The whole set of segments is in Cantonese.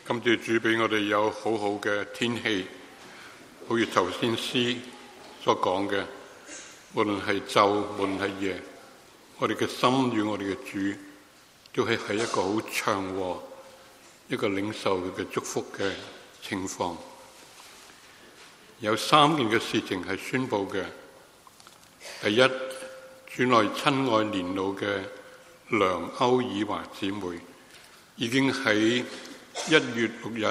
感謝主俾我哋有好好嘅天氣，好似頭先詩所講嘅，無論係晝，無論係夜，我哋嘅心與我哋嘅主都係喺一個好祥和、一個領受佢嘅祝福嘅情況。有3件嘅事情係宣布嘅。第一，主內親愛年老嘅梁歐爾華姊妹已經喺1月6日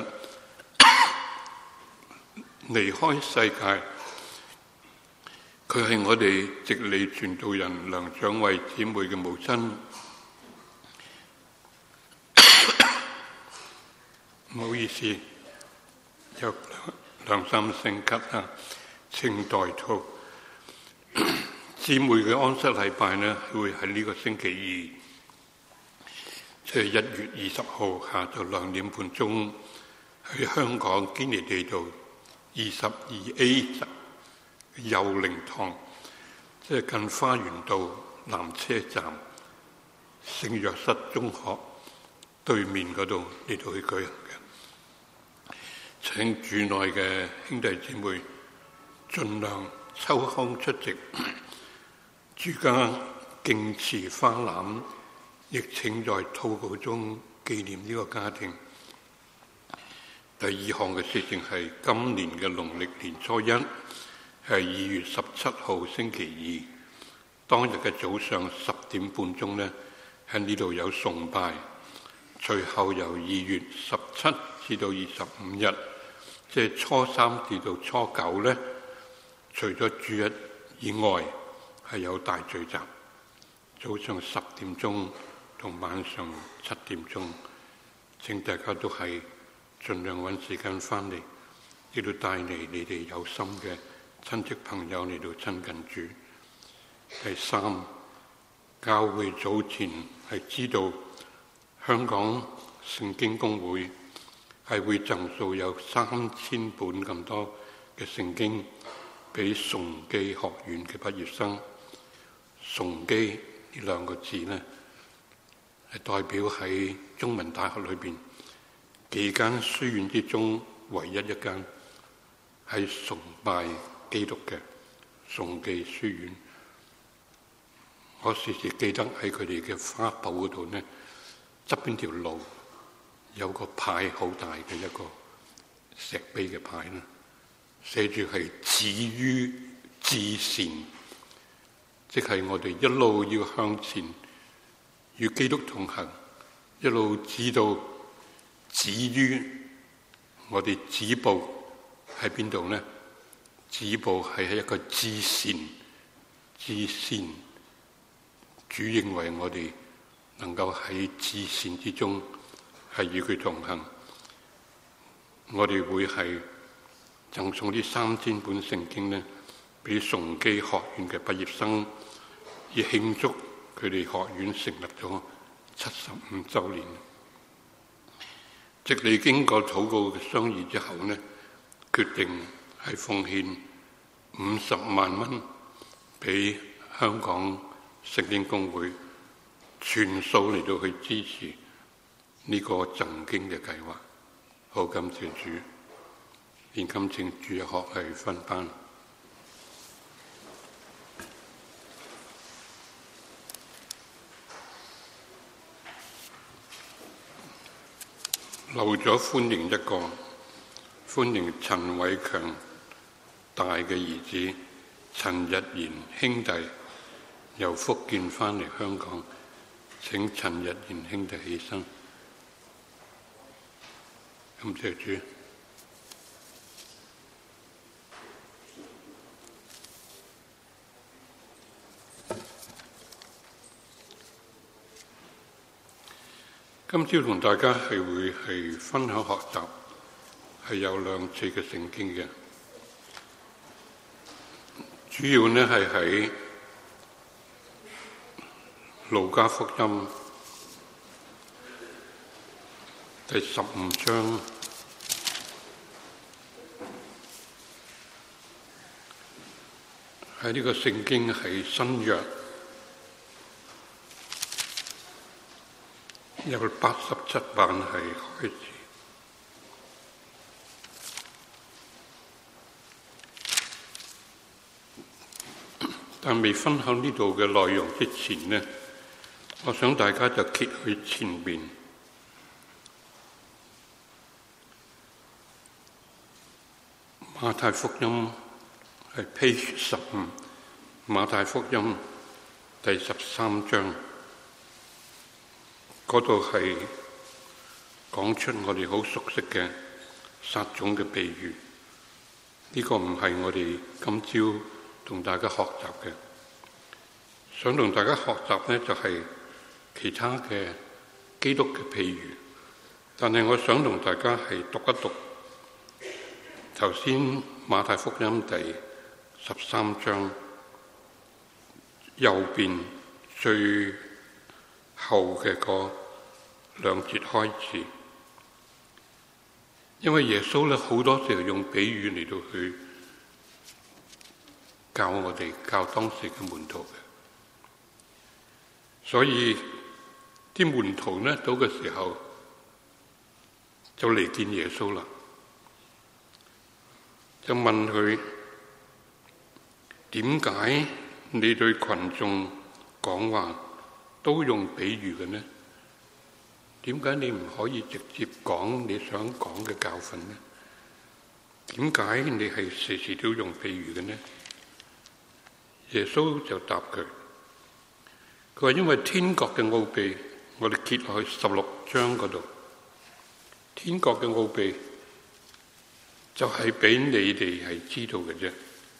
離開世界。佢係我哋直理傳道人梁蔣慧姊妹嘅母親。唔好意思，有兩三聲咳啊，請代禱。姊妹嘅安息禮拜呢，會喺呢個星期2，即係1月20號下晝2點半鐘，喺香港堅尼地道22A 佑寧堂，即係近花園道南車站聖約瑟中學對面嗰度嚟到去舉行嘅。請主內嘅兄弟姊妹盡量抽空出席。主家敬持花籃，亦請在禱告中紀念呢個家庭。第二項嘅事情係今年嘅農曆年初1，係2月17號星期2，當日嘅早上10點半鐘呢，喺呢度有崇拜。隨後由2月17至到25日，即係初3至到初9呢，除咗主日以外，係有大聚集，早上10點鐘同晚上7點鐘。請大家都係盡量揾時間翻嚟，亦都帶嚟你哋有心嘅親戚朋友嚟到親近主。第3，教會早前係知道香港聖經公會係會贈送有3000本咁多嘅聖經俾崇基學院嘅畢業生。崇基呢2個字呢，係代表喺中文大學裏邊幾間書院之中唯一一間係崇拜基督嘅崇基書院。我時時記得喺佢哋嘅花圃嗰度呢，側邊條路有個牌，好大嘅一個石碑嘅牌呢，寫住係止於至善，即係我哋一路要向前與基督同行，一路知道止於我哋止步喺邊度呢？止步係喺一個至善，至善。主認為我哋能夠喺至善之中係與佢同行。我哋會係贈送啲3000本聖經呢，俾崇基學院嘅畢業生，以慶祝佢哋學院成立咗75週年。直理經過禱告嘅商議之後呢，決定係奉獻50萬蚊俾香港聖經公會，全數嚟到去支持呢個贈經嘅計劃。好感謝主，現今請主日學係分班。漏咗歡迎一個，歡迎陳偉強大嘅兒子陳日賢兄弟由福建返嚟香港。請陳日賢兄弟起身。感謝主。今朝同大家係會係分享學習，係有2次嘅聖經嘅。主要呢係喺路加福音第15章喺呢個聖經係新約由87版係開始。 但未分享呢度嘅內容之前呢，我想大家就揭去前面馬太福音係 page 15，馬太福音第13章，嗰度係講出我哋好熟悉嘅撒種嘅比喻。呢個唔係我哋今朝同大家學習嘅，想同大家學習呢，就係其他嘅基督嘅譬喻。但係我想同大家係讀一讀頭先馬太福音第13章右邊最後嘅嗰兩節開始，因為耶穌咧好多時候用比喻嚟到去教我哋，教當時嘅門徒嘅，所以啲門徒呢到嘅時候就嚟見耶穌啦，就問佢：點解你對群眾講話都用比喻嘅呢？點解你唔可以直接講你想講嘅教訓呢？點解你係時時都用比喻嘅呢？耶穌就答佢，佢話因為天國嘅奧秘，我哋揭落去16章嗰度，天國嘅奧秘就係俾你哋係知道嘅啫。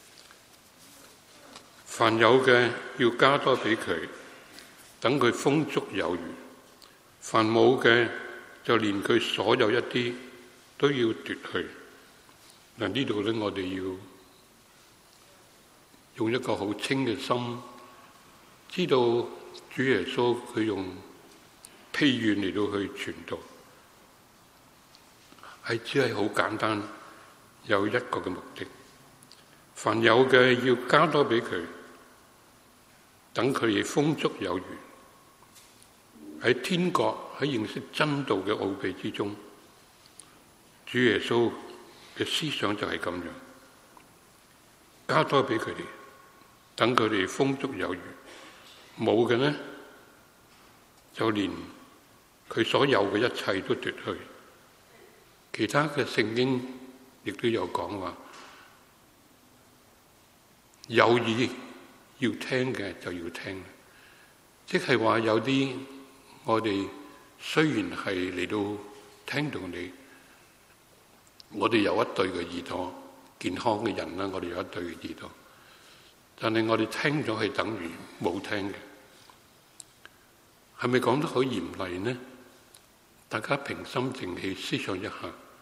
凡有嘅要加多俾佢，等佢豐足有餘；凡冇嘅就連佢所有一啲都要奪去。嗱，呢度咧，我哋要用一個好清嘅心，知道主耶穌佢用譬喻嚟到去傳道，係只係好簡單，有一個嘅目的。凡有嘅要加多俾佢，等佢亦豐足有餘。喺天國，喺認識真道嘅奧秘之中，主耶穌嘅思想就係咁樣，加多俾佢哋，等佢哋豐足有餘。冇嘅呢，就連佢所有嘅一切都奪去。其他嘅聖經亦都有講話，有耳要聽嘅就要聽，即係話有啲我哋雖然係嚟到聽到你，我哋有一對嘅耳朵，健康嘅人啦，我哋有一對嘅耳朵，但係我哋聽咗係等於冇聽嘅，係咪講得好嚴厲呢？大家平心靜氣思想一下，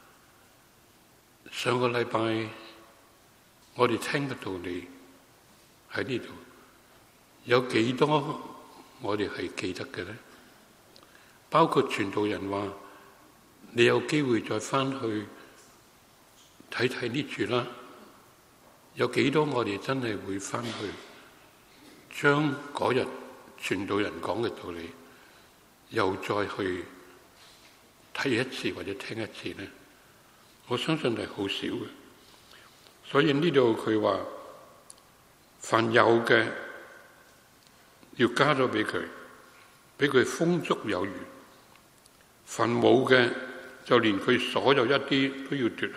上個禮拜我哋聽嘅道理喺呢度，有幾多我哋係記得嘅呢？包括傳道人話，你有機會再翻去睇睇呢處啦。有幾多我哋真係會翻去將嗰日傳道人講嘅道理又再去睇一次或者聽一次呢？我相信係好少嘅。所以呢度佢話，凡有嘅要加咗俾佢，俾佢豐足有餘；凡冇嘅就連佢所有一啲都要奪去。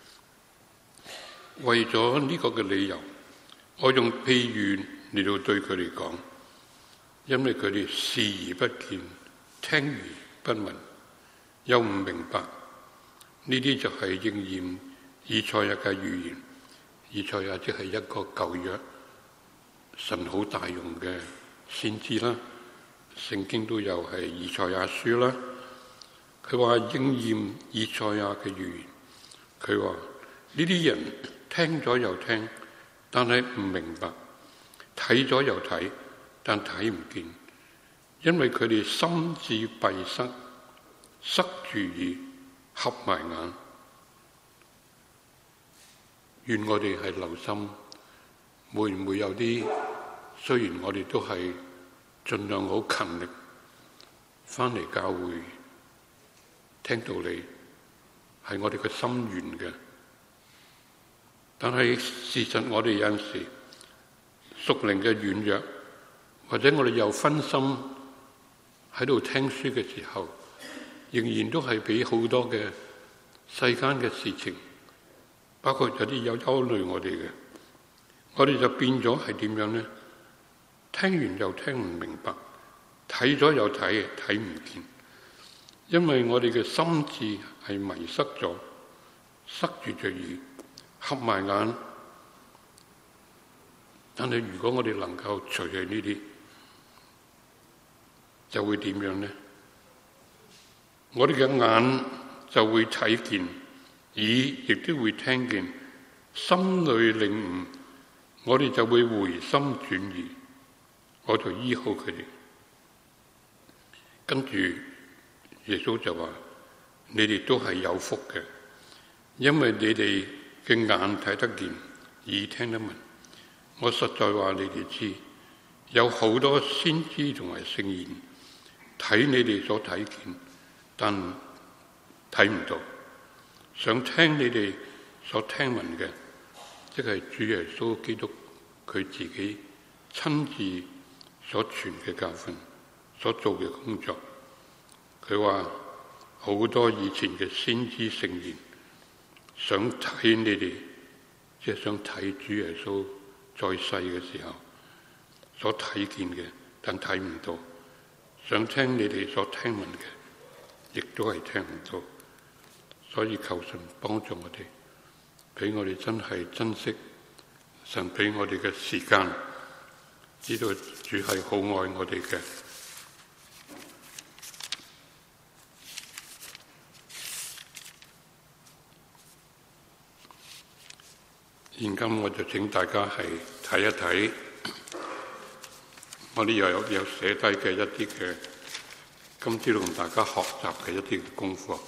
為咗呢個嘅理由，我用譬喻嚟到對佢哋講，因為佢哋視而不見，聽而不聞，又唔明白。呢啲就係應驗以賽亞嘅預言。以賽亞即係一個舊約神好大用嘅先知啦，聖經都有係以賽亞書啦。佢話應驗以賽亞嘅預言，佢話呢啲人聽咗又聽，但係唔明白；睇咗又睇，但睇唔見，因為佢哋心智閉塞，塞住耳，合埋眼。願我哋係留心，會唔會有啲雖然我哋都係盡量好勤力翻嚟教會聽道理，係我哋嘅心願嘅。但係事實我哋有陣時屬靈嘅軟弱，或者我哋又分心喺度聽書嘅時候，仍然都係俾好多嘅世間嘅事情，包括有啲有憂慮我哋嘅，我哋就變咗係點樣呢？聽完又聽唔明白，睇咗又睇唔見，因為我哋嘅心智係迷失咗，塞住隻耳，合埋眼。但係如果我哋能夠除去呢啲，就會點樣呢？我哋嘅眼就會睇見，耳亦都會聽見，心裏領悟，我哋就會回心轉意，我就醫好佢哋。跟住耶穌就話：你哋都係有福嘅，因為你哋嘅眼睇得見，耳聽得聞。我實在話你哋知，有好多先知同埋聖賢睇你哋所睇見，但睇唔到；想聽你哋所聽聞嘅，即係主耶穌基督佢自己親自所傳嘅教訓，所做嘅工作。佢話好多以前嘅先知聖賢想睇你哋，即係想睇主耶穌在世嘅時候所睇見嘅，但睇唔到；想聽你哋所聽聞嘅，亦都係聽唔到。所以求神幫助我哋，俾我哋真係珍惜神俾我哋嘅時間，知道主係好愛我哋嘅。現今我就請大家係睇一睇，我哋又有寫低嘅一啲嘅，今朝同大家學習嘅一啲功課。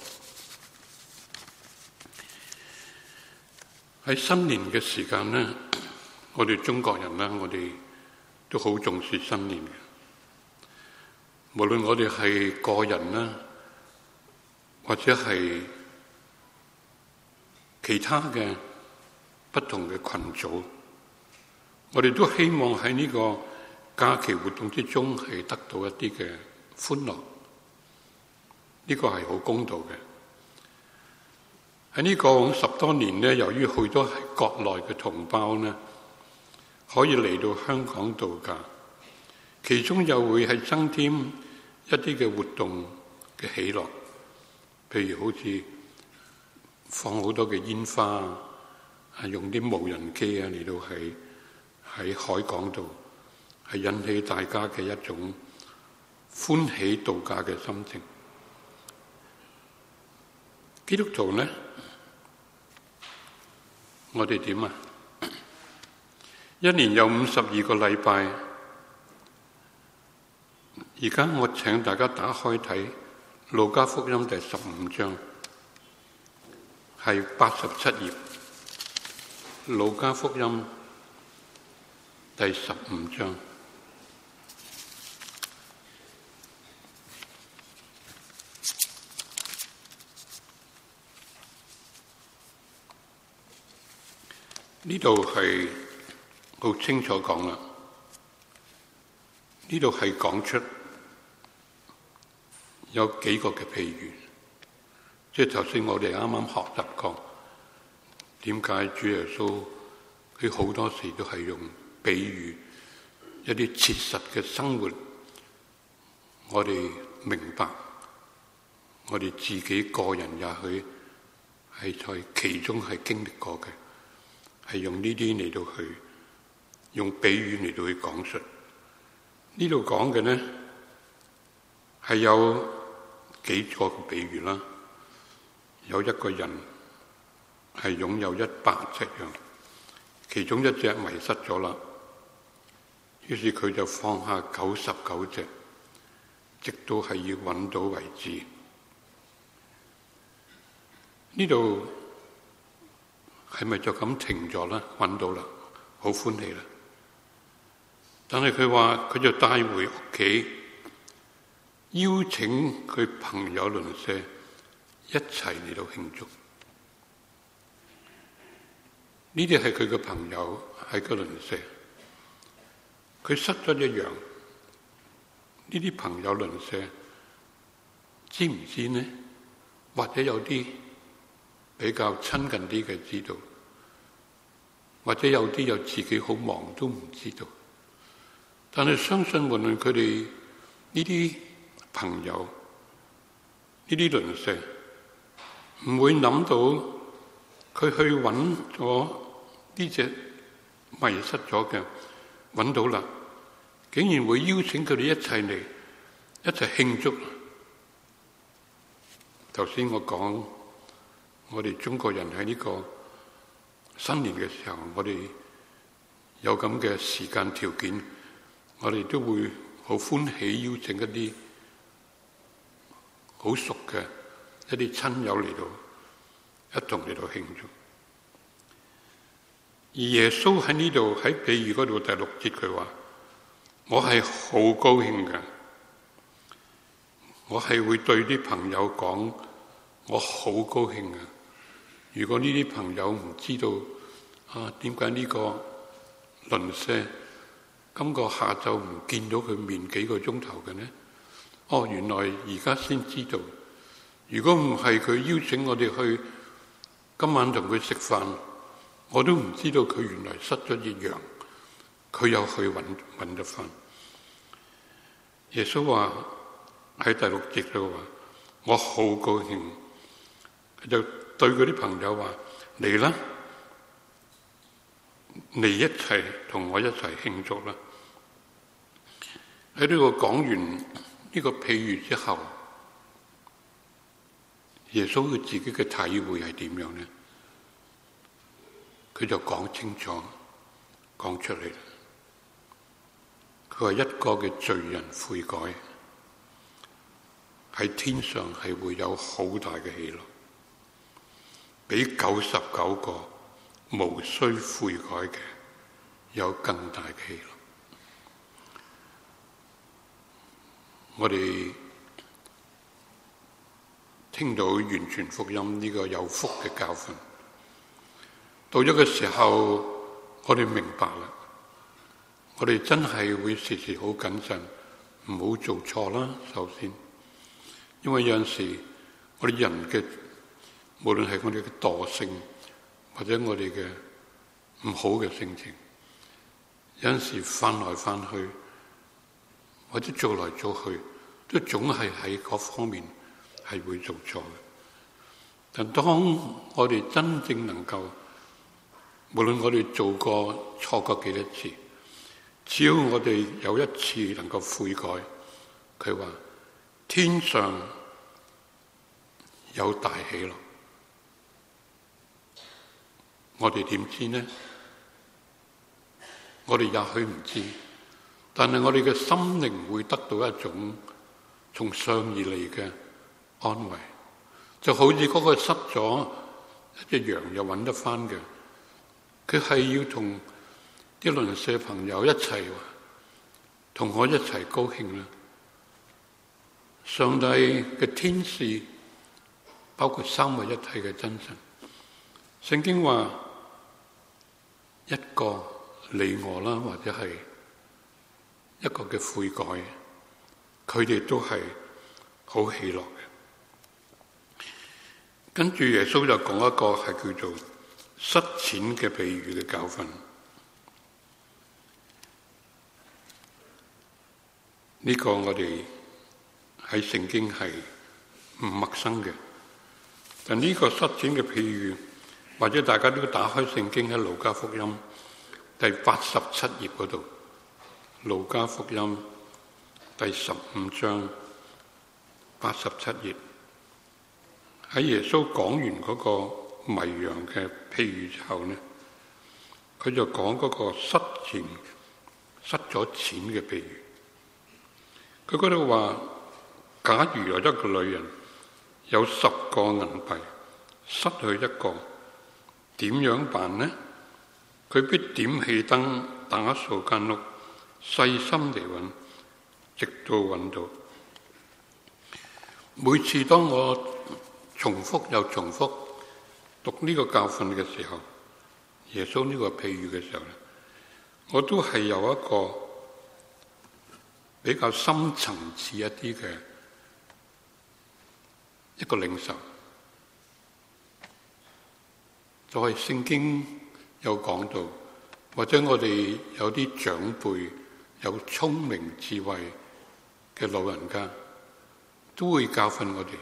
喺新年嘅時間呢，我哋中國人呢，我哋都好重視新年嘅。無論我哋係個人啦，或者係其他嘅不同嘅群組，我哋都希望喺呢個假期活動之中係得到一啲嘅歡樂。呢個係好公道嘅。喺呢個10多年呢，由於好多係國內嘅同胞呢，可以嚟到香港度假，其中又會係增添一啲嘅活動嘅喜樂，譬如好似放好多嘅煙花，用啲無人機嚟到喺海港度，係引起大家嘅一種歡喜度假嘅心情。基督徒呢，我哋點啊？一年有52個禮拜，而家我請大家打開睇《路加福音》第15章，係87頁。《路加福音》第15章。呢度係好清楚講啦，呢度係講出有幾個嘅譬喻，即係頭先我哋啱啱學習過，點解主耶穌佢好多時都係用比喻，一啲切實嘅生活，我哋明白，我哋自己個人也許係在其中係經歷過嘅。係用呢啲嚟到去，用比喻嚟到去講述。呢度講嘅呢，係有幾個比喻啦。有一個人係擁有100隻羊，其中1隻迷失咗啦，於是佢就放下99隻，直到係要揾到為止。呢度係咪就咁停咗啦？揾到啦，好歡喜啦！但係佢話佢就帶回屋企，邀請佢朋友鄰舍一齊嚟到慶祝。呢啲係佢嘅朋友，係個鄰舍。 佢失咗隻羊，呢啲朋友鄰舍知唔知呢？或者有啲比較親近啲嘅知道，或者有啲又自己好忙都唔知道。但係相信無論佢哋呢啲朋友、呢啲鄰舍，唔會諗到佢去揾咗呢隻迷失咗嘅，揾到啦，竟然會邀請佢哋一齊嚟，一齊慶祝。頭先我講，我哋中國人喺呢個新年嘅時候，我哋有咁嘅時間條件，我哋都會好歡喜邀請一啲好熟嘅一啲親友嚟到，一同嚟到慶祝。而耶穌喺呢度喺比喻嗰度第6節佢話：我係好高興嘅，我係會對啲朋友講，我好高興啊！如果呢啲朋友唔知道點解呢個鄰舍今個下晝唔見到佢面幾個鐘頭嘅呢？原來而家先知道。如果唔係佢邀請我哋去今晚同佢食飯，我都唔知道佢原來失咗隻羊，佢又去揾得返。耶穌話喺第6節度話：我好高興，就對嗰啲朋友話：嚟啦，嚟一齊同我一齊慶祝啦！喺呢個講完呢個譬喻之後，耶穌佢自己嘅體會係點樣呢？佢就講清楚，講出嚟啦。佢話一個嘅罪人悔改，喺天上係會有好大嘅喜樂，比99個無需悔改嘅有更大嘅喜樂。我哋聽到完全福音呢個有福嘅教訓，到咗嘅時候，我哋明白啦。我哋真係會時時好謹慎，唔好做錯啦。首先，因為有陣時我哋人嘅，無論係我哋嘅惰性，或者我哋嘅唔好嘅性情，有陣時翻來翻去，或者做來做去，都總係喺嗰方面係會做錯嘅。但當我哋真正能夠，無論我哋做過錯過幾多次，只要我哋有一次能夠悔改，佢話天上有大喜樂。我哋點知呢？我哋也許唔知，但係我哋嘅心靈會得到一種從上而嚟嘅安慰，就好似嗰個失咗一隻羊又揾得返嘅，佢係要同啲鄰舍朋友一齊，同我一齊高興啦！上帝嘅天使，包括三位一體嘅真神，聖經話一個你我啦，或者係一個嘅悔改，佢哋都係好喜樂嘅。跟住耶穌就講一個係叫做失錢嘅比喻嘅教訓。呢個我哋喺聖經係唔陌生嘅，但呢個失錢嘅比喻，或者大家都打開聖經喺路加福音第87頁嗰度，路加福音第15章87頁，喺耶穌講完嗰個迷羊嘅比喻之後呢，佢就講嗰個失咗錢嘅比喻。佢嗰度話，假如有一個女人有10個銀幣，失去一個，點樣辦呢？佢必點起燈，打掃間屋，細心地揾，直到揾到。每次當我重複又重複讀呢個教訓嘅時候，耶穌呢個譬喻嘅時候，我都係有一個比較深層次一啲嘅一個領受。就係聖經有講到，或者我哋有啲長輩有聰明智慧嘅老人家，都會教訓我哋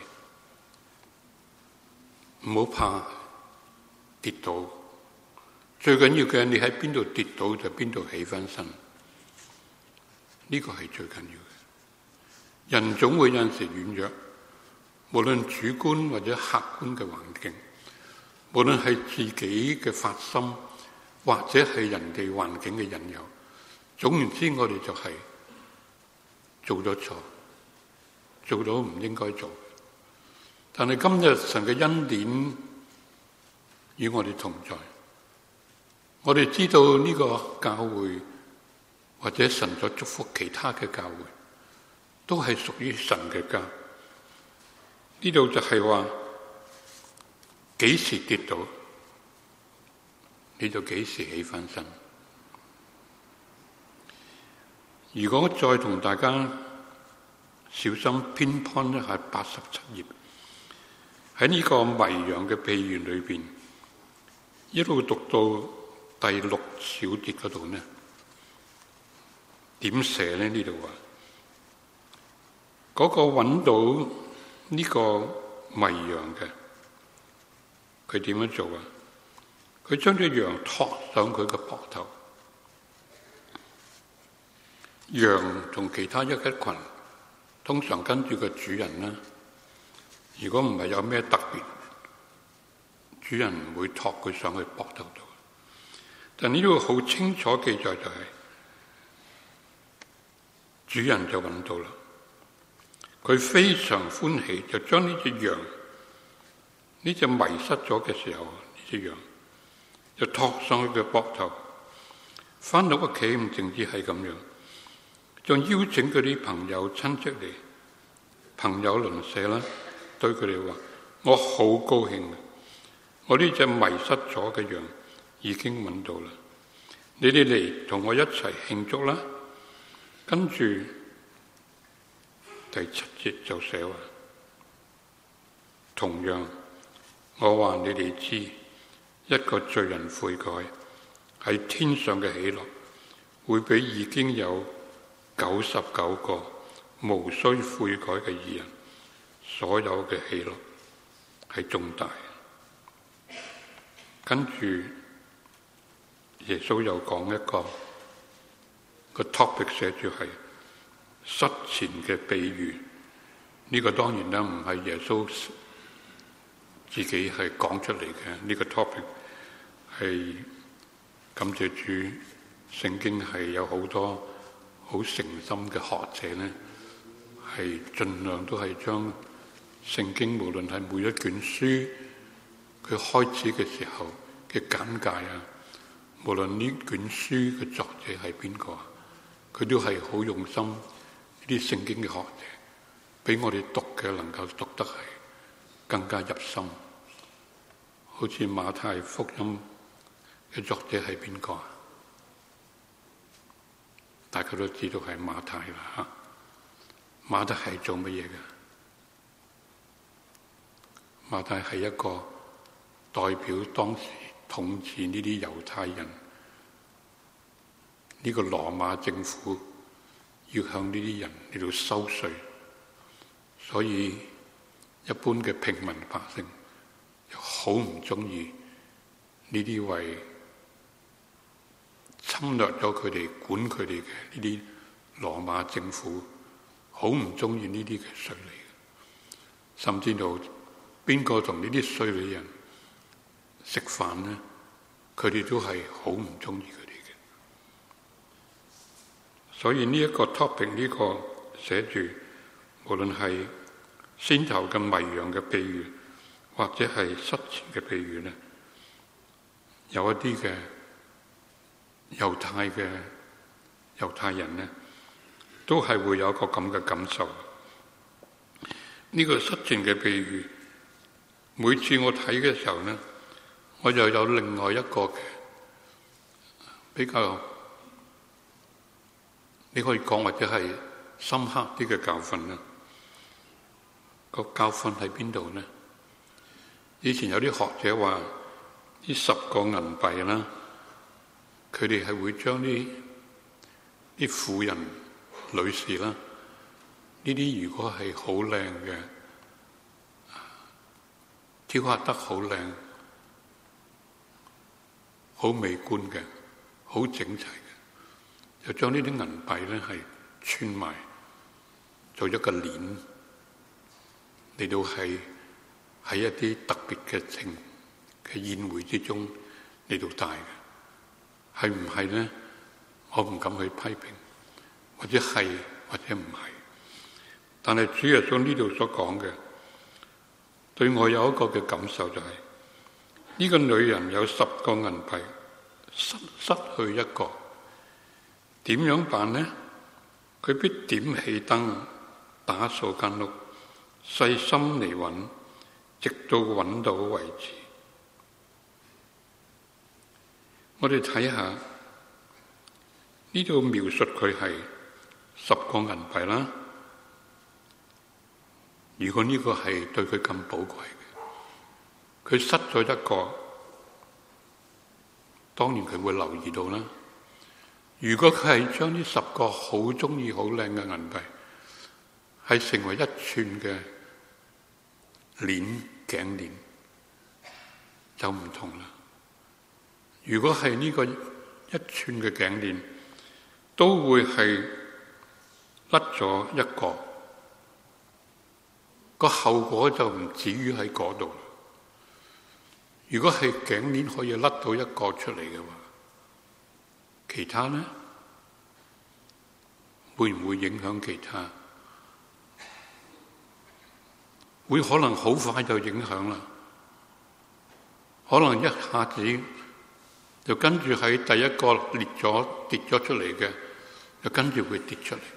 唔好怕跌倒，最緊要嘅你喺邊度跌倒就邊度起翻身，呢個係最緊要嘅。人總會有陣時軟弱，無論主觀或者客觀嘅環境，無論係自己嘅發心或者係人哋環境嘅引誘，總言之我哋就係做咗錯，做到唔應該做。但係今日神嘅恩典與我哋同在，我哋知道呢個教會或者神所祝福其他嘅教會都係屬於神嘅家。呢度就係話幾時跌倒你就幾時起翻身。如果再同大家小心偏頗一下87頁，喺呢個迷羊嘅比喻裏邊，一路讀到第6小節嗰度呢，點寫呢？呢度話嗰個揾到呢個迷羊嘅，佢點樣做啊？佢將隻羊托上佢嘅膊頭。羊同其他一群通常跟住個主人啦。如果唔係有咩特別，主人唔會托佢上去膊頭度。但呢度好清楚記載就係，主人就揾到啦。佢非常歡喜，就將呢隻羊，呢隻迷失咗嘅時候，呢隻羊就托上佢嘅膊頭。返到屋企唔淨止係咁樣，仲邀請佢啲朋友親戚嚟，朋友鄰舍啦，對佢哋話：我好高興啊！我呢隻迷失咗嘅羊已經揾到啦，你哋嚟同我一齊慶祝啦！跟住第7節就寫話：同樣，我話你哋知，一個罪人悔改，喺天上嘅喜樂，會比已經有99個無需悔改嘅義人所有嘅喜樂係重大。跟住耶穌又講一個 topic 寫住係失錢嘅比喻。呢個當然啦，唔係耶穌自己係講出嚟嘅，呢個 topic 係感謝主，聖經係有好多好誠心嘅學者呢，係盡量都係將聖經無論係每一卷書佢開始嘅時候嘅簡介啊，無論呢卷書嘅作者係邊個，佢都係好用心。呢啲聖經嘅學者俾我哋讀嘅能夠讀得係更加入心。好似馬太福音嘅作者係邊個啊？大家都知道係馬太啦嚇。馬太係做乜嘢嘅？馬太係一個代表當時統治呢啲猶太人，呢個羅馬政府要向呢啲人嚟到收稅，所以一般嘅平民百姓又好唔中意呢啲為侵略咗佢哋、管佢哋嘅呢啲羅馬政府，好唔中意呢啲嘅稅吏，甚至到邊個同呢啲稅吏人食飯呢，佢哋都係好唔中意佢哋嘅。所以呢一個 topic 呢個寫住，無論係先頭嘅迷羊嘅比喻，或者係失錢嘅比喻呢，有一啲嘅猶太人呢，都係會有一個咁嘅感受。呢個失錢嘅比喻，每次我睇嘅時候呢，我又有另外一個嘅比較，你可以講或者係深刻啲嘅教訓呢？個教訓喺邊度呢？以前有啲學者話，呢10個銀幣啦，佢哋係會將啲婦人、女士啦，呢啲如果係好靚嘅，雕刻得好靚、好美觀嘅、好整齊嘅，就將呢啲銀幣咧係串埋做一個鏈，嚟到係喺一啲特別嘅宴會之中嚟到戴嘅，係唔係咧？我唔敢去批評，或者係或者唔係。但係主耶穌呢度所講嘅，對我有一個嘅感受就係，呢個女人有10個銀幣，失去一個，點樣辦呢？佢必點起燈，打掃間屋，細心嚟揾，直到揾到為止。我哋睇下呢度描述佢係10個銀幣啦。如果呢個係對佢咁寶貴嘅，佢失咗一個，當然佢會留意到啦。如果佢係將呢10個好鍾意、好靚嘅銀幣，係成為一串嘅頸鏈，就唔同啦。如果係呢個一串嘅頸鏈，都會係甩咗一個，個後果就唔止於喺嗰度。如果係頸鏈可以甩到一個出嚟嘅話，其他呢？會唔會影響其他？會可能好快就影響啦，可能一下子就跟住喺第一個跌咗出嚟嘅，就跟住會跌出嚟。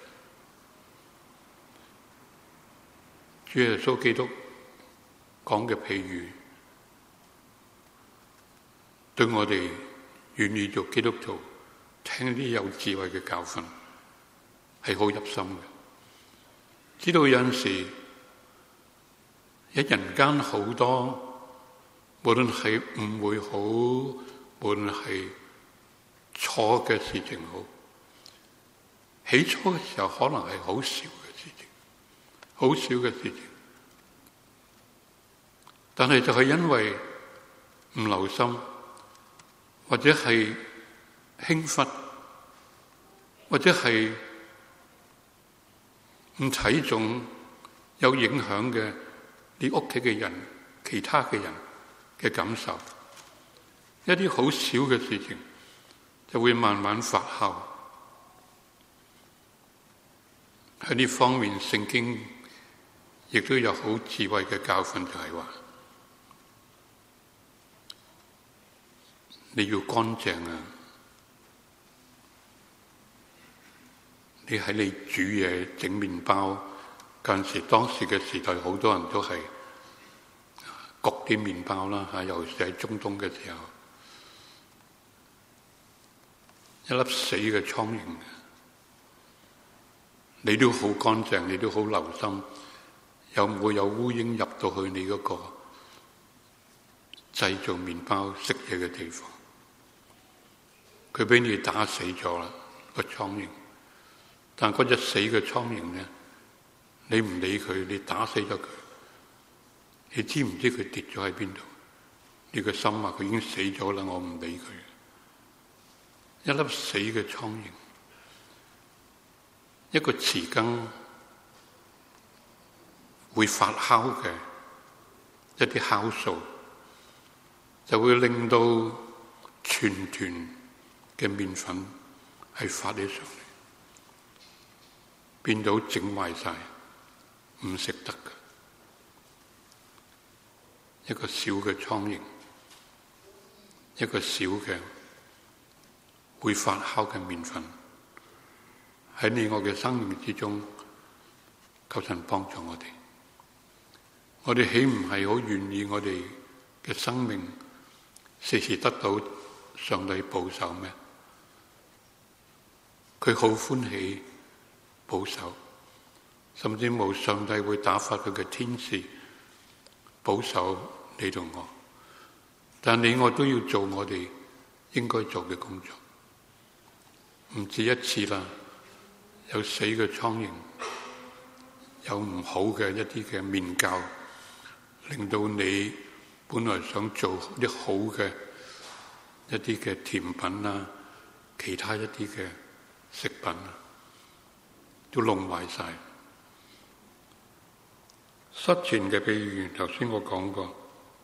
主耶穌基督講嘅譬喻，對我哋願意做基督徒聽啲有智慧嘅教訓係好入心嘅。知道有陣時一人間好多，無論係誤會好，無論係錯嘅事情好，起初嘅時候可能係好少嘅事情，好少嘅事情，但係就係因為唔留心，或者係輕忽，或者係唔睇重有影響嘅你屋企嘅人、其他嘅人嘅感受，一啲好少嘅事情就會慢慢發酵。喺呢方面，聖經亦都有好智慧嘅教訓，就係話你要乾淨啊！你喺你煮嘢、整麵包，當時嘅時代，好多人都係焗啲麵包啦，尤其是喺中東嘅時候，一粒死嘅蒼蠅，你都好乾淨，你都好留心，有唔會有烏蠅入到去你嗰個製造麵包食嘢嘅地方？佢俾你打死咗啦，個蒼蠅。但嗰隻死嘅蒼蠅呢，你唔理佢，你打死咗佢，你知唔知佢跌咗喺邊度？你個心話佢已經死咗啦，我唔理佢。一粒死嘅蒼蠅，一個匙羹會發酵嘅一啲酵素，就會令到全團嘅麵粉係發起上嚟，變到整壞晒，唔食得嘅。一個小嘅蒼蠅，一個小嘅會發酵嘅麵粉，喺你我嘅生命之中，求神幫助我哋。我哋豈唔係好願意我哋嘅生命時時得到上帝保守咩？佢好歡喜保守， 甚至無上帝會打發佢嘅天使保守你同我，但你我都要做我哋應該做嘅工作。唔止一次啦，有死嘅蒼蠅，有唔好嘅一啲嘅麵酵，令到你本來想做啲好嘅一啲嘅甜品啊，其他一啲嘅食品啊，都弄壞晒。失傳嘅比喻，頭先我講過，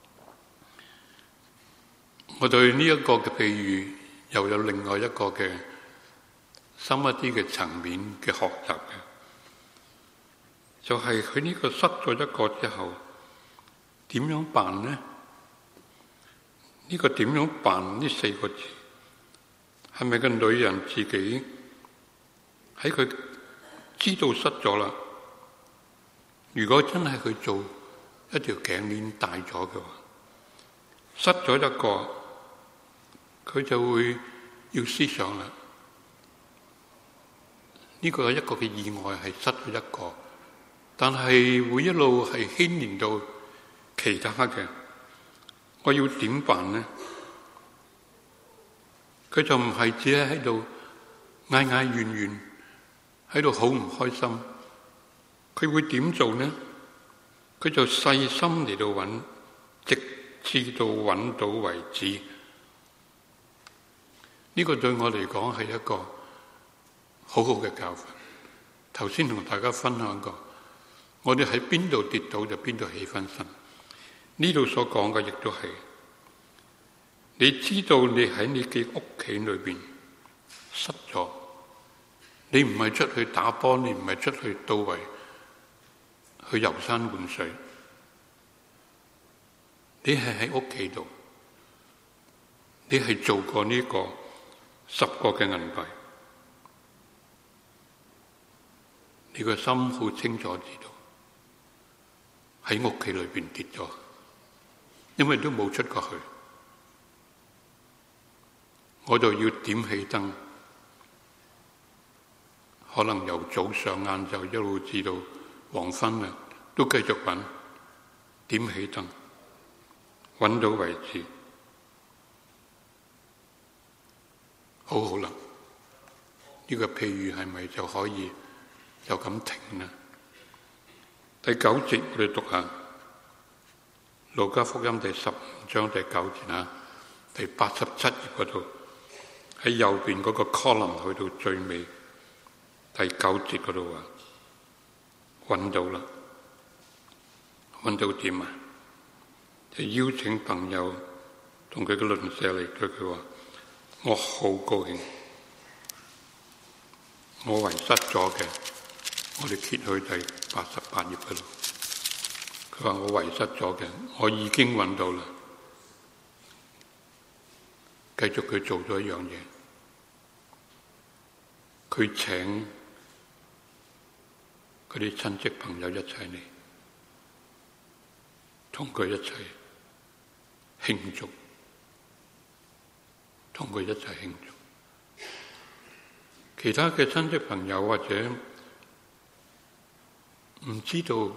我對呢一個嘅比喻又有另外一個嘅深一啲嘅層面嘅學習嘅，就係佢呢個失咗一個之後，點樣辦呢？呢個點樣辦呢4個字，係咪個女人自己喺佢知道失咗啦？如果真係去做一條頸鏈戴咗嘅話，失咗一個，佢就會要思想啦。呢個一個嘅意外係失咗一個，但係會一路係牽連到其他嘅。我要點辦呢？佢就唔係只係喺度嗌嗌怨怨，喺度好唔開心。佢會點做呢？佢就細心嚟到揾，直至到揾到為止。呢個對我嚟講係一個好好嘅教訓。頭先同大家分享過，我哋喺邊度跌倒就邊度起翻身。呢度所講嘅亦都係，你知道你喺你嘅屋企裏邊失咗，你唔係出去打波，你唔係出去到圍去遊山玩水，你係喺屋企度，你係做過呢個10個嘅銀幣，你個心好清楚知道喺屋企裏邊跌咗，因為都冇出過去，我就要點起燈，可能由早上晏晝一路至到黃昏啊，都繼續揾，點起燈，揾到為止，好好啦。呢個譬喻係咪就可以就咁停呢？第9節我哋讀下《路加福音》第15章第9節啊，第87頁嗰度，喺右邊嗰個 column 去到最尾第9節嗰度話，揾到啦，揾到點啊？就邀請朋友同佢嘅鄰舍嚟對佢話：我好高興，我遺失咗嘅，我哋揭去第88頁嗰度。佢話：我遺失咗嘅，我已經揾到啦。繼續佢做咗一樣嘢，佢請嗰啲親戚朋友一齊嚟，同佢一齊慶祝，同佢一齊慶祝。其他嘅親戚朋友或者唔知道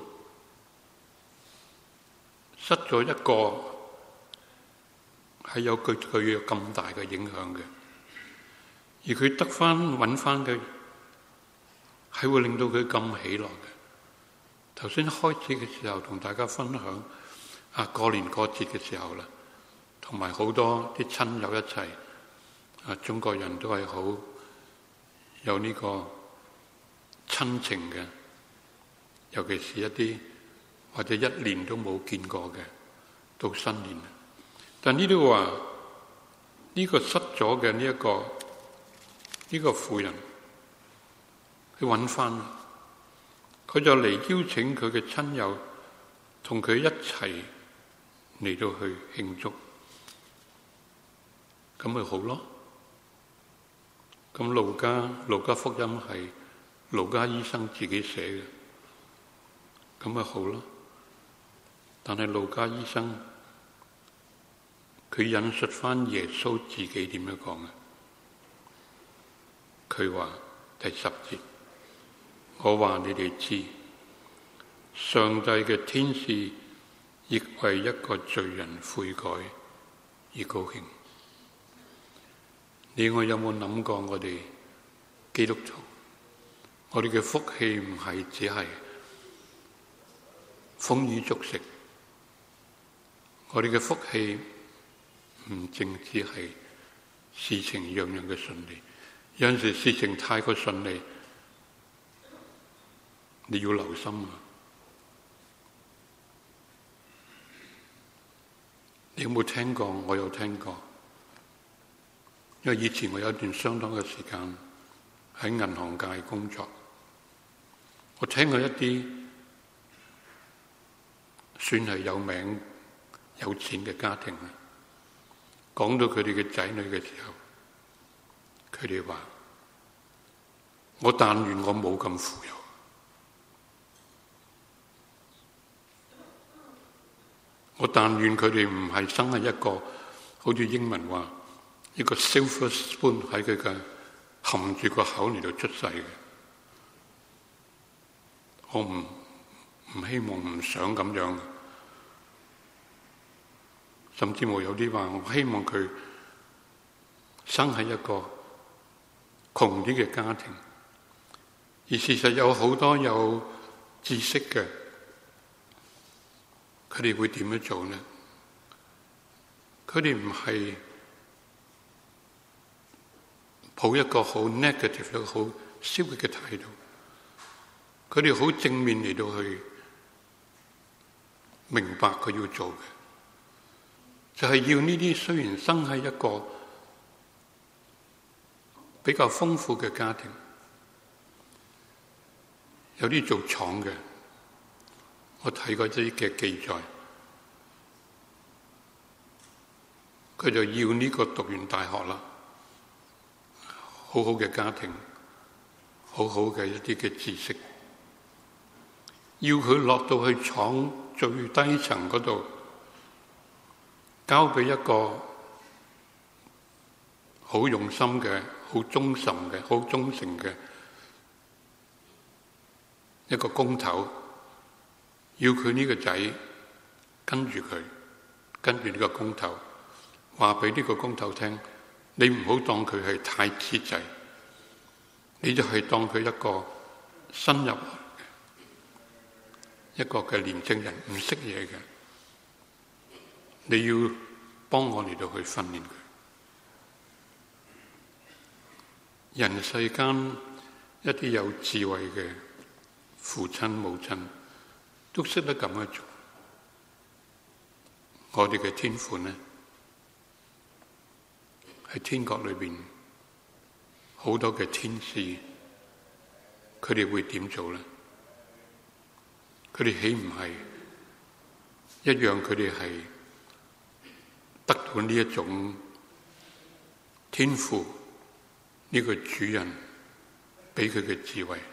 失咗一個係有佢咁大嘅影響嘅，而佢得返揾返嘅係會令到佢咁喜樂嘅。頭先開始嘅時候同大家分享啊，過年過節嘅時候啦，同埋好多啲親友一齊啊，中國人都係好有呢個親情嘅，尤其是一啲或者1年都冇見過嘅，到新年。但呢度話呢個失咗嘅呢個婦人，佢揾返，佢就嚟邀請佢嘅親友同佢一齊嚟到去慶祝，咁咪好咯。咁路加福音係路加醫生自己寫嘅，咁咪好咯。但係路加醫生佢引述返耶穌自己點樣講嘅？佢話第10節，我話你哋知， 上帝嘅天使亦為一個罪人悔改而高興。你我有冇諗過，我哋基督徒，我哋嘅福氣唔係只係豐衣足食，我哋嘅福氣唔淨止係事情樣樣嘅順利。有陣時事情太過順利，你要留心啊！你有冇聽過？我有聽過，因為以前我有一段相當嘅時間喺銀行界工作，我聽過一啲算係有名有錢嘅家庭啊，講到佢哋嘅仔女嘅時候，佢哋話：我但願我冇咁富有。我但願佢哋唔係生喺一個好似英文話一個 silver spoon 喺佢嘅含住個口嚟到出世嘅。我唔希望，唔想咁樣。甚至乎有啲話，我希望佢生喺一個窮啲嘅家庭。而事實有好多有知識嘅，佢哋會點樣做呢？佢哋唔係抱一個好 negative 一個好消極嘅態度，佢哋好正面嚟到去明白佢要做嘅，就係要呢啲雖然生喺一個比較豐富嘅家庭，有啲做廠嘅。我睇過啲嘅記載，佢就要呢個讀完大學啦，好好嘅家庭，好好嘅一啲嘅知識，要佢落到去廠最低層嗰度，交俾一個好用心嘅、好忠誠嘅、好忠誠嘅一個工頭。要佢呢個仔跟住佢，跟住呢個工頭，話俾呢個工頭聽，你唔好當佢係太子仔，你就係當佢一個新入嚟嘅一個嘅年青人，唔識嘢嘅，你要幫我嚟到去訓練佢。人世間一啲有智慧嘅父親母親，都識得咁樣做。我哋嘅天父呢，喺天國裏邊好多嘅天使，佢哋會點做呢？佢哋豈唔係一樣？佢哋係得到呢一種天父呢個主人俾佢嘅智慧，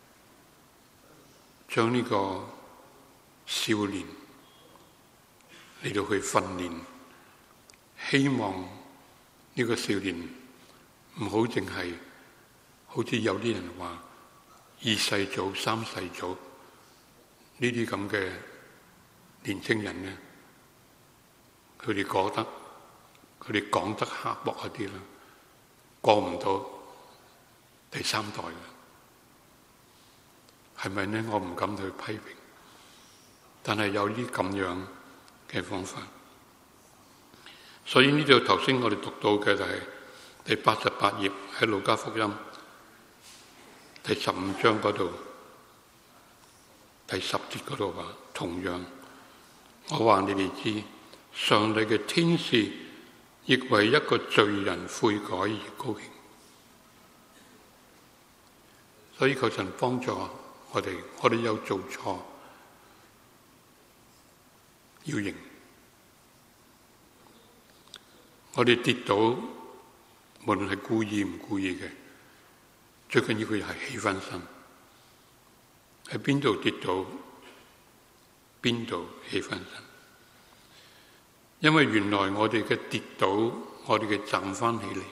將呢個少年嚟到去訓練，希望呢個少年唔好淨係好似有啲人話二世祖、三世祖呢啲咁嘅年青人呢，佢哋覺得佢哋講得刻薄一啲啦，過唔到第三代嘅，係咪呢？我唔敢去批評。但係有啲咁樣嘅方法，所以呢度頭先我哋讀到嘅就係第88頁喺路加福音第15章嗰度第10節嗰度話，同樣我話你哋知，上帝嘅天使亦為一個罪人悔改而高興。所以求神幫助我哋有做錯要認，我哋跌倒，無論係故意唔故意嘅，最緊要佢係起翻身，喺邊度跌倒，邊度起翻身。因為原來我哋嘅跌倒，我哋嘅站翻起嚟，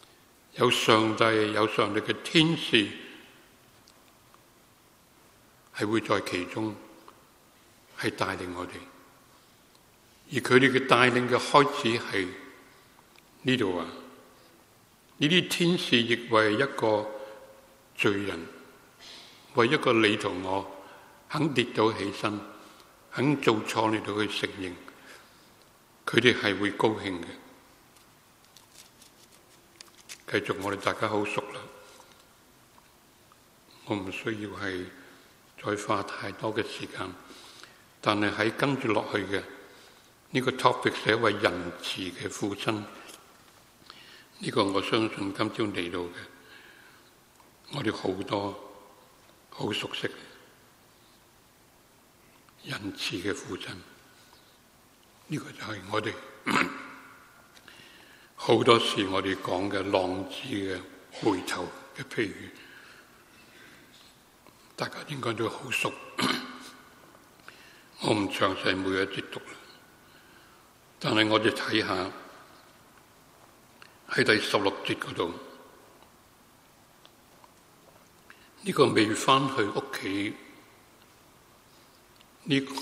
有上帝嘅天使係會在其中係帶領我哋，而佢哋嘅帶領嘅開始係呢度啊！呢啲天使亦為一個罪人，為一個你同我肯跌倒起身，肯做錯嚟到去承認，佢哋係會高興嘅。繼續，我哋大家好熟啦，我唔需要係再花太多嘅時間，但係喺跟住落去嘅呢個 topic 係一位仁慈嘅父親，呢個我相信今朝嚟到嘅，我哋好多好熟悉仁慈嘅父親，呢個就係我哋好多時我哋講嘅浪子嘅回頭嘅譬喻，大家應該都好熟。我唔詳細每一節讀啦，但係我哋睇下喺第16節嗰度，呢個未返去屋企呢個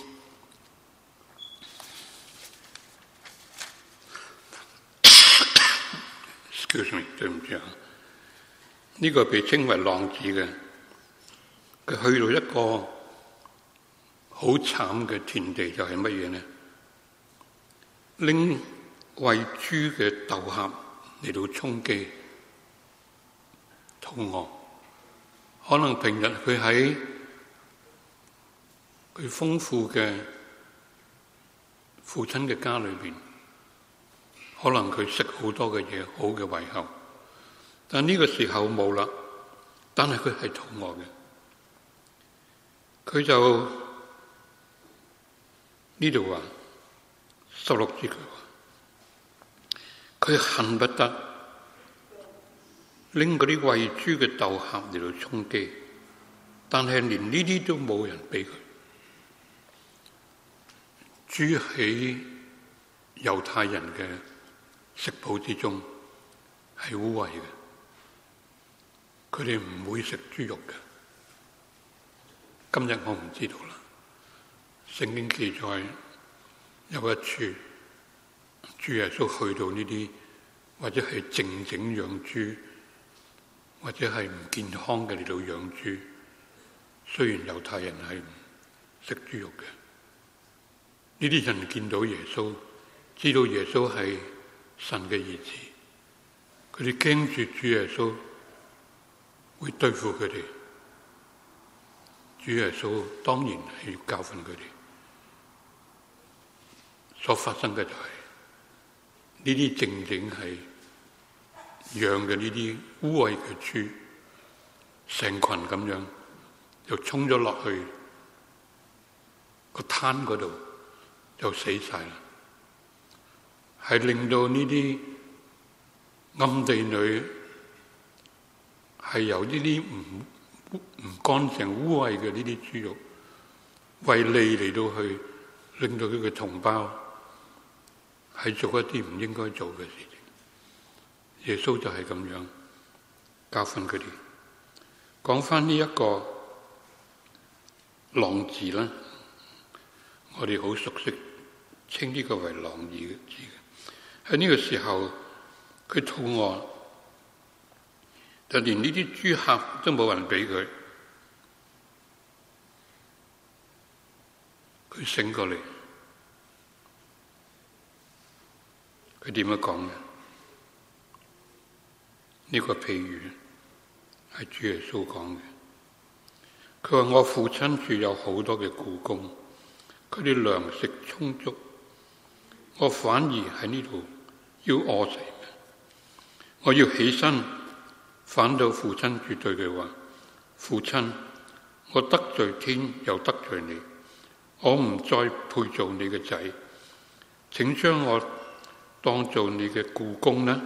，excuse me， 對唔住啊，呢個被稱為浪子嘅，佢去到一個好慘嘅田地，就係乜嘢呢？拎餵豬嘅豆殼嚟到充飢，肚餓。可能平日佢喺佢豐富嘅父親嘅家裏邊，可能佢食好多嘅嘢，好嘅胃口。但呢個時候冇啦，但係佢係肚餓嘅，佢就呢度話16節佢話，佢恨不得拎嗰啲餵豬嘅豆殼嚟到充飢，但係連呢啲都冇人俾佢。豬喺猶太人嘅食譜之中係污穢嘅，佢哋唔會食豬肉嘅。今日我唔知道啦。聖經記載有一處，主耶穌去到呢啲或者係靜靜養豬，或者係唔健康嘅嚟到養豬。雖然猶太人係唔食豬肉嘅，呢啲人見到耶穌，知道耶穌係神嘅兒子，佢哋驚住主耶穌會對付佢哋。主耶穌當然係要教訓佢哋。所發生嘅就係呢啲靜靜係養嘅呢啲污穢嘅豬，成群咁樣就衝咗落去個灘嗰度，就死晒啦。係令到呢啲暗地裏係由呢啲唔乾淨污穢嘅呢啲豬肉為利嚟到去令到佢嘅同胞係做一啲唔應該做嘅事情。耶穌就係咁樣教訓佢哋。講返呢一個浪子啦，我哋好熟悉稱呢個為浪子嘅字。喺呢個時候佢肚餓，就連呢啲豬殼都冇人俾佢。佢醒過嚟，佢點樣講嘅？呢個譬喻係主耶穌講嘅。佢話：我父親處有好多嘅僱工，佢哋糧食充足，我反而喺呢度要餓死。我要起身反到父親處對佢話：父親，我得罪天又得罪你，我唔再配做你嘅仔，請將我當做你嘅僱工呢？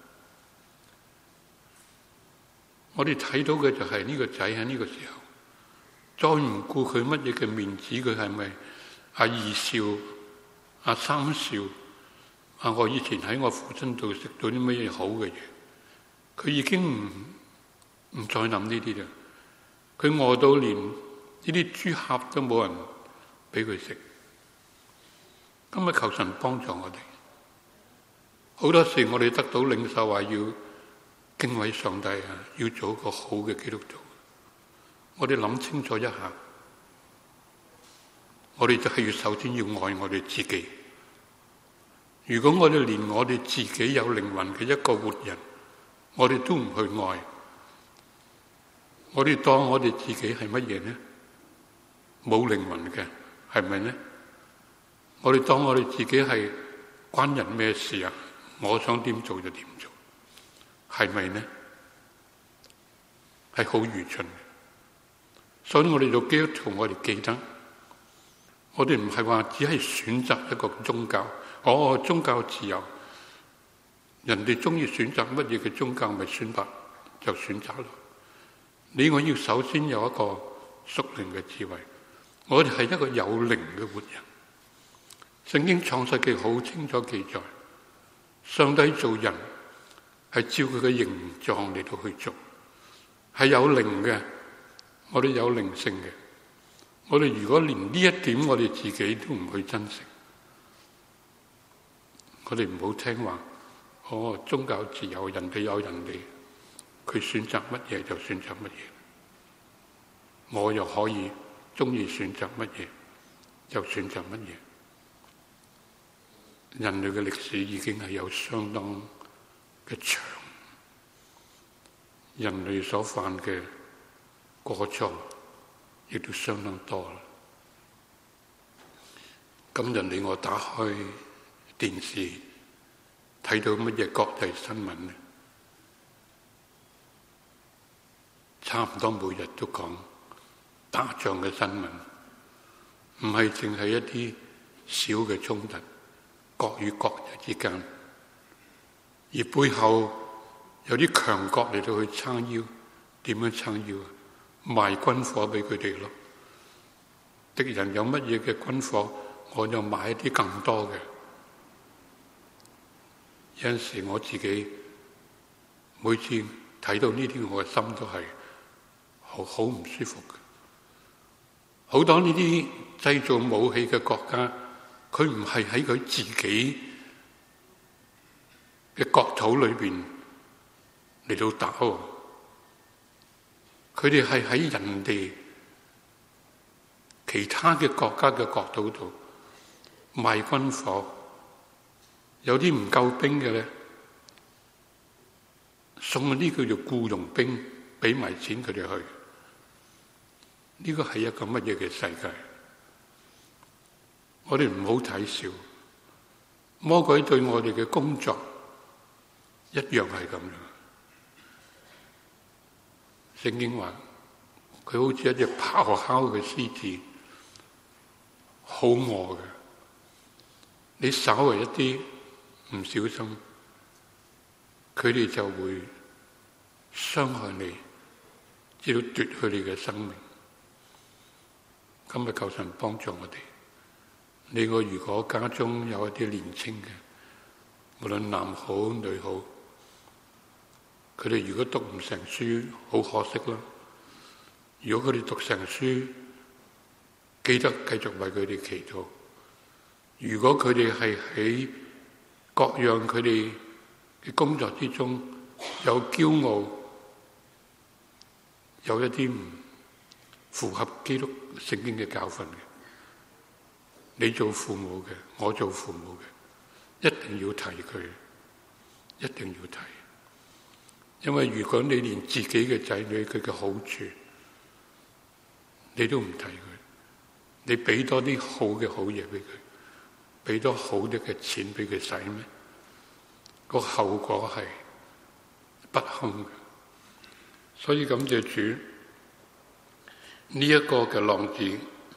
我哋睇到嘅就係呢個仔喺呢個時候，再唔顧佢乜嘢嘅面子，佢係咪阿二少、阿三少？我以前喺我父親度食到啲乜嘢好嘅嘢，佢已經唔再諗呢啲啦。佢餓到連呢啲豬盒都冇人俾佢食。今日求神幫助我哋。好多時我哋得到領受話要敬畏上帝啊，要做一個好嘅基督徒。我哋諗清楚一下，我哋就係要首先要愛我哋自己。如果我哋連我哋自己有靈魂嘅一個活人，我哋都唔去愛，我哋當我哋自己係乜嘢呢？冇靈魂嘅，係咪呢？我哋當我哋自己係關人咩事啊？我想點做就點做，係咪呢？係好愚蠢嘅。所以我哋做基督徒，我哋記得，我哋唔係話只係選擇一個宗教。宗教自由，人哋中意選擇乜嘢嘅宗教，咪選擇就選擇咯。我要首先有一個屬靈嘅智慧，我哋係一個有靈嘅活人。聖經創世記好清楚記載，上帝做人係照佢嘅形狀嚟到去做，係有靈嘅。我哋有靈性嘅，我哋如果連呢一點我哋自己都唔去珍惜，我哋唔好聽話，宗教自由，人哋有人哋，佢選擇乜嘢就選擇乜嘢，我又可以中意選擇乜嘢就選擇乜嘢。人類嘅歷史已經係有相當嘅長，人類所犯嘅過錯亦都相當多啦。今日你我打開電視睇到乜嘢國際新聞呢？差唔多每日都講打仗嘅新聞，唔係淨係一啲小嘅衝突，國與國之間，而背後有啲強國嚟到去撐腰。點樣撐腰啊？賣軍火俾佢哋咯。敵人有乜嘢嘅軍火，我就買一啲更多嘅。有陣時我自己每次睇到呢啲，我嘅心都係好唔舒服嘅。好多呢啲製造武器嘅國家，佢唔係喺佢自己嘅國土裏邊嚟到打，佢哋係喺人哋其他嘅國家嘅國土度賣軍火。有啲唔夠兵嘅咧，送嗰啲叫做僱傭兵，俾埋錢佢哋去。呢個係一個乜嘢嘅世界？我哋唔好睇小魔鬼對我哋嘅工作一樣係咁樣。聖經話佢好似一隻咆哮嘅獅子，好餓嘅。你稍為一啲唔小心，佢哋就會傷害你，直到奪去你嘅生命。今日求神幫助我哋。我如果家中有一啲年青嘅，無論男好女好，佢哋如果讀唔成書，好可惜啦。如果佢哋讀成書，記得繼續為佢哋祈禱。如果佢哋係喺各樣佢哋嘅工作之中有驕傲，有一啲唔符合基督聖經嘅教訓嘅，你做父母嘅，我做父母嘅，一定要提佢，一定要提。因為如果你連自己嘅仔女佢嘅好處你都唔提佢，你俾多啲好嘅好嘢俾佢，俾多好啲嘅錢俾佢使咩？個後果係不堪嘅。所以感謝主，呢一個嘅浪子，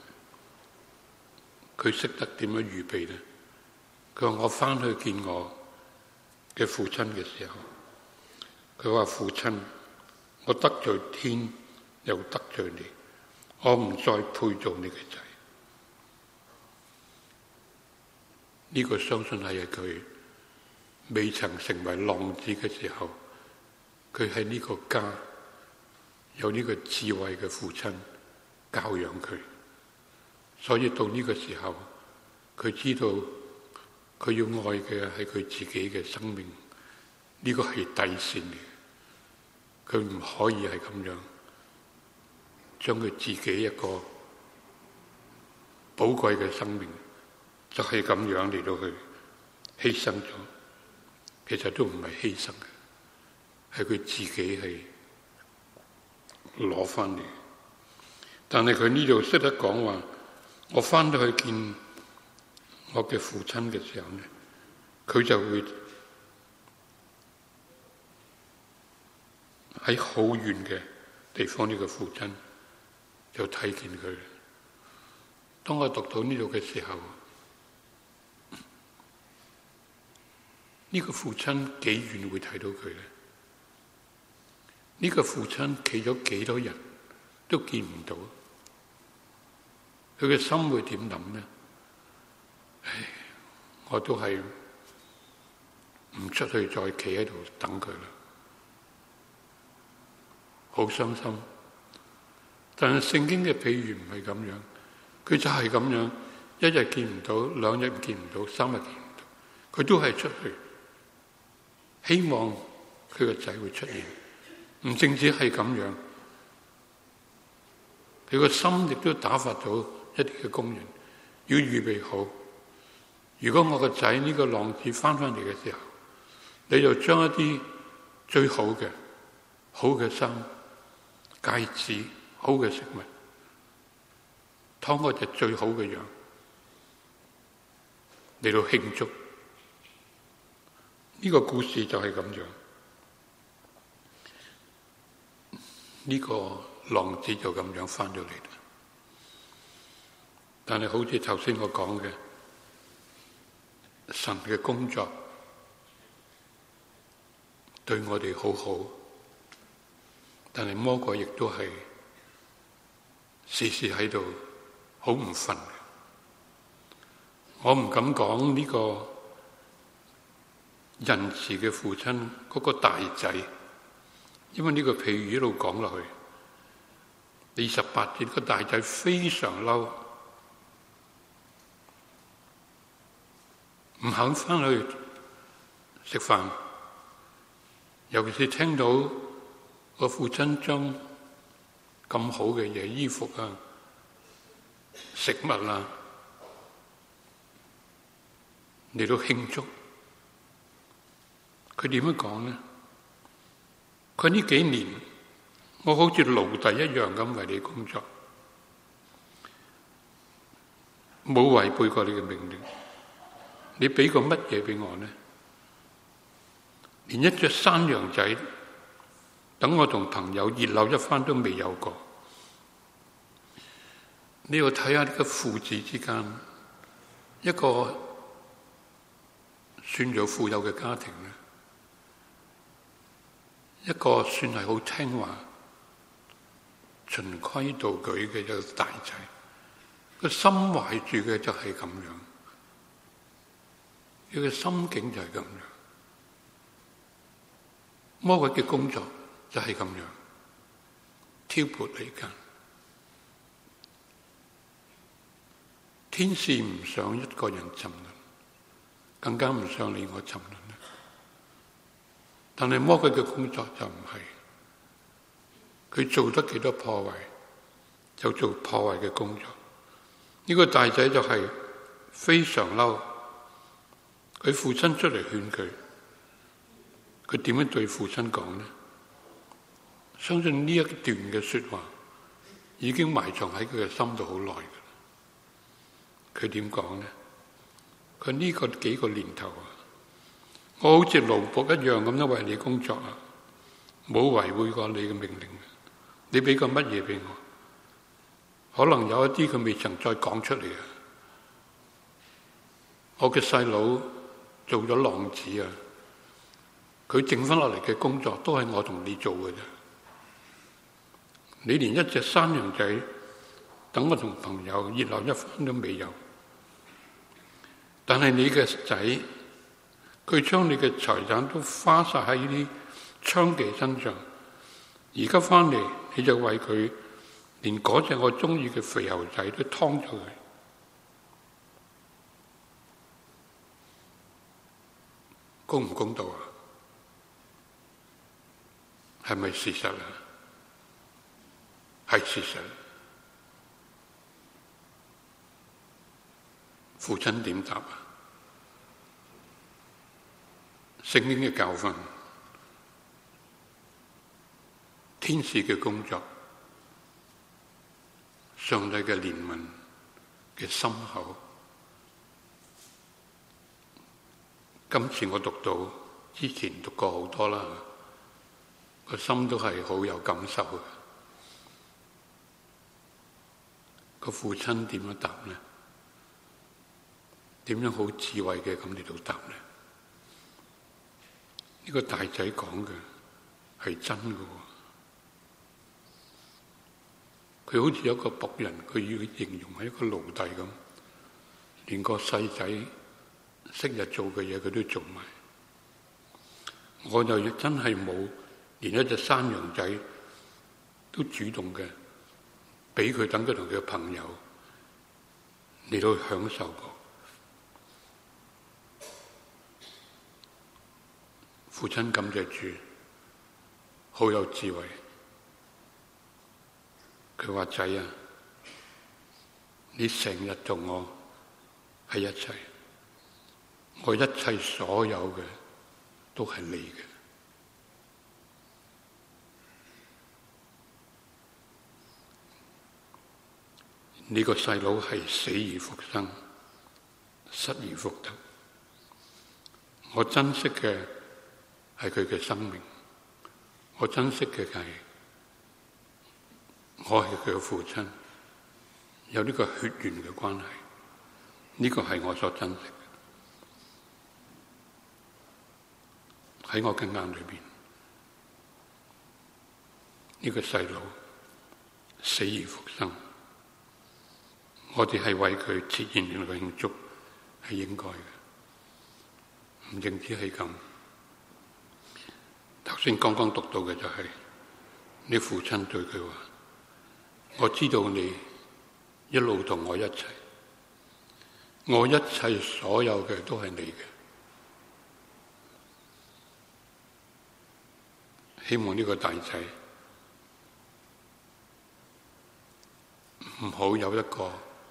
佢識得點樣預備呢？佢話我翻去見我嘅父親嘅時候，佢話父親，我得罪天又得罪你，我唔再配做你嘅仔。呢個相信係佢未曾成為浪子嘅時候，佢喺呢個家有呢個智慧嘅父親教養佢。所以到呢個時候，佢知道佢要愛嘅係佢自己嘅生命，呢個係底線嚟。佢唔可以係咁樣將佢自己一個寶貴嘅生命就係咁樣嚟到去犧牲咗。其實都唔係犧牲嘅，係佢自己係攞翻嚟。但係佢呢度識得講話，我翻到去見我嘅父親嘅時候呢，佢就會喺好遠嘅地方，呢個父親就睇見佢。當我讀到呢度嘅時候，呢個父親幾遠會睇到佢呢？呢個父親企咗幾多日都見唔到，佢嘅心會點諗呢？我都係唔出去再企喺度等佢啦，好傷心。但係聖經嘅譬喻唔係咁樣，佢就係咁樣，一日見唔到，兩日見唔到，三日見唔到，佢都係出去，希望佢個仔會出現。唔淨止係咁樣，佢個心亦都打發咗一啲嘅工人，要預備好。如果我個仔呢個浪子翻返嚟嘅時候，你就將一啲最好嘅、好嘅衫、戒指、好嘅食物，劏嗰隻最好嘅羊嚟到慶祝。呢個故事就係咁樣。呢個浪子就咁樣翻咗嚟啦。但係好似頭先我講嘅，神嘅工作對我哋好好，但係魔鬼亦都係時時喺度好唔忿。我唔敢講呢個仁慈嘅父親嗰個大仔，因為呢個譬喻一路講落去，28節個大仔非常嬲，唔肯翻去食飯，尤其是聽到個父親將咁好嘅嘢、衣服啊、食物啊嚟到慶祝，佢點樣講呢？佢呢幾年，我好似奴隸一樣咁為你工作，冇違背過你嘅命令。你俾個乜嘢俾我呢？連一隻山羊仔，等我同朋友熱鬧一番都未有過。你要睇下呢個父子之間，一個算做富有嘅家庭呢，一個算係好聽話、循規蹈矩嘅一個大仔，個心懷住嘅就係咁樣，佢嘅心境就係咁樣。魔鬼嘅工作就係咁樣，挑撥離間。天使唔想一個人沉淪，更加唔想你我沉淪。但係魔鬼嘅工作就唔係，佢做得幾多破壞，就做破壞嘅工作。呢個大仔就係非常嬲，佢父親出嚟勸佢，佢點樣對父親講呢？相信呢一段嘅說話已經埋藏喺佢嘅心度好耐㗎啦。佢點講呢？佢呢個幾個年頭啊，我好似奴僕一樣咁樣為你工作啊，冇違背過你嘅命令。你俾個乜嘢俾我？可能有一啲佢未曾再講出嚟啊。我嘅細佬做咗浪子啊，佢剩翻落嚟嘅工作都係我同你做嘅啫。你連一隻山羊仔等我同朋友熱鬧一番都未有。但係你嘅仔，佢將你嘅財產都花晒喺呢啲娼妓身上，而家翻嚟你就為佢嚟連嗰隻我中意嘅肥猴仔都劏咗佢，公唔公道啊？係咪事實啊？係事實。父親點答啊？聖經嘅教訓，天使嘅工作，上帝嘅憐憫嘅深厚。今次我讀到，之前讀過好多啦，個心都係好有感受嘅。個父親點樣答呢？點樣好智慧嘅咁嚟到答呢？呢個大仔講嘅係真嘅，佢好似有一個僕人，佢要形容係一個奴隸咁，連個細仔昔日做嘅嘢佢都做埋。我就真係冇，連一隻山羊仔都主動嘅俾佢，等佢同佢嘅朋友嚟到享受過。父親感謝主，好有智慧。佢話：仔啊，你成日同我喺一齊，我一切所有嘅都係你嘅。呢個細佬係死而復生，失而復得。我珍惜嘅係佢嘅生命，我珍惜嘅係我係佢嘅父親，有呢個血緣嘅關係，呢個係我所珍惜嘅。喺我嘅眼裏邊，呢個細佬死而復生，我哋係為佢設宴嚟慶祝，係應該嘅。唔淨止係咁。頭先剛剛讀到嘅就係你父親對佢話：我知道你一路同我一齊，我一切所有嘅都係你嘅。希望呢個大仔唔好有一個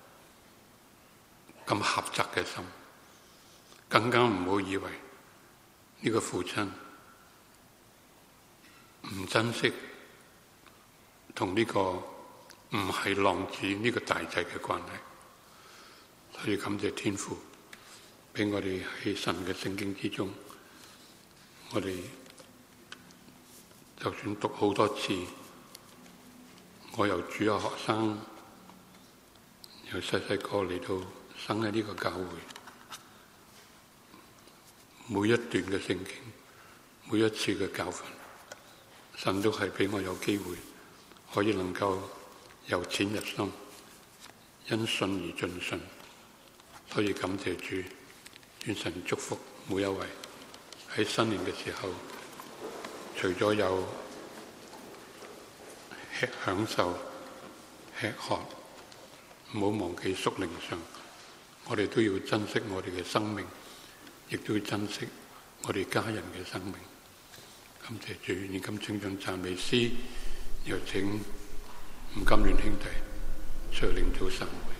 咁狹窄嘅心，更加唔好以為呢個父親唔珍惜同呢個唔係浪子呢個大仔嘅關係。所以感謝天父俾我哋喺神嘅聖經之中，我哋就算讀好多次，我由主日學生由細細個嚟到生喺呢個教會，每一段嘅聖經，每一次嘅教訓，神都係俾我有機會可以能夠由淺入深，因信而進信。所以感謝主，願神祝福每一位喺新年嘅時候，除咗有享受吃喝，唔好忘記屬靈上，我哋都要珍惜我哋嘅生命，亦都要珍惜我哋家人嘅生命。感謝主，現今稱頌讚美詩，有請吳金聯兄弟隨領導神會。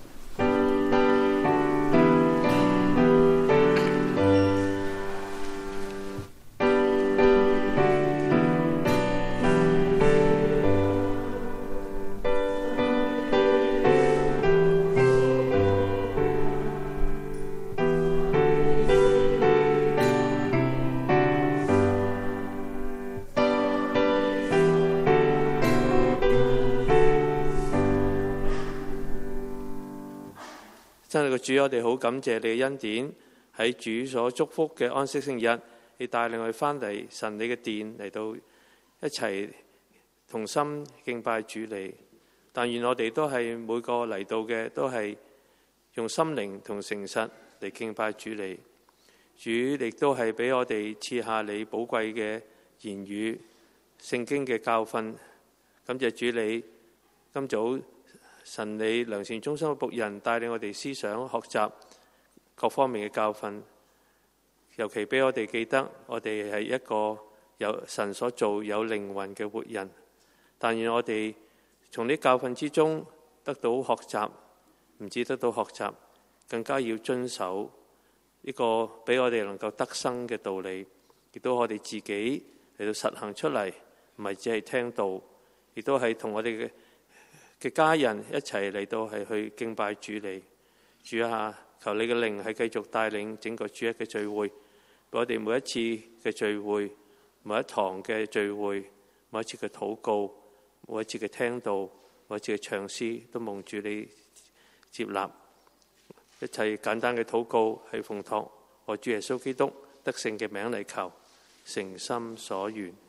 真係個主，我哋好感謝你嘅恩典，喺主所祝福嘅安息聖日，你帶領我哋翻嚟神你嘅殿嚟到一齊同心敬拜主你。但願我哋都係每個嚟到嘅都係用心靈同誠實嚟敬拜主你。主亦都係俾我哋賜下你寶貴嘅言語、聖經嘅教訓。感謝主你今早神你良善忠心嘅僕人帶領我哋思想學習各方面嘅教訓，尤其俾我哋記得我哋係一個由神所做有靈魂嘅活人。但願我哋從啲教訓之中得到學習，唔止得到學習，更加要遵守呢個俾我哋能夠得生嘅道理，亦都我哋自己嚟到實行出嚟，唔係只係聽道，亦都係同我哋嘅家人一齊嚟到係去敬拜主你。主啊，求你嘅靈係繼續帶領整個主日嘅聚會，俾我哋每一次嘅聚會，每一堂嘅聚會，每一次嘅禱告，每一次嘅聽道，每一次嘅唱詩，都蒙主你接納。一切簡單嘅禱告係奉託我主耶穌基督得勝嘅名嚟求，誠心所願。